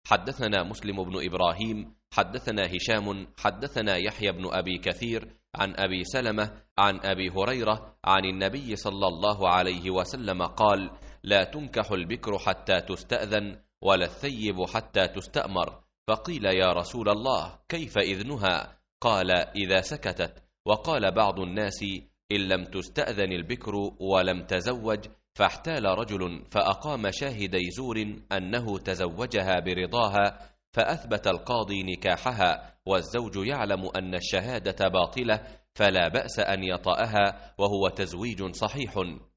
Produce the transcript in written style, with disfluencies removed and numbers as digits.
حدثنا مسلم بن إبراهيم حدثنا هشام حدثنا يحيى بن أبي كثير عن أبي سلمة عن أبي هريرة عن النبي صلى الله عليه وسلم قال: لا تنكح البكر حتى تستأذن ولا الثيب حتى تستأمر. فقيل: يا رسول الله كيف إذنها؟ قال: إذا سكتت. وقال بعض الناس: إن لم تستأذن البكر ولم تزوج فاحتال رجل فأقام شاهدي زور أنه تزوجها برضاها، فأثبت القاضي نكاحها والزوج يعلم أن الشهادة باطلة، فلا بأس أن يطأها وهو تزويج صحيح.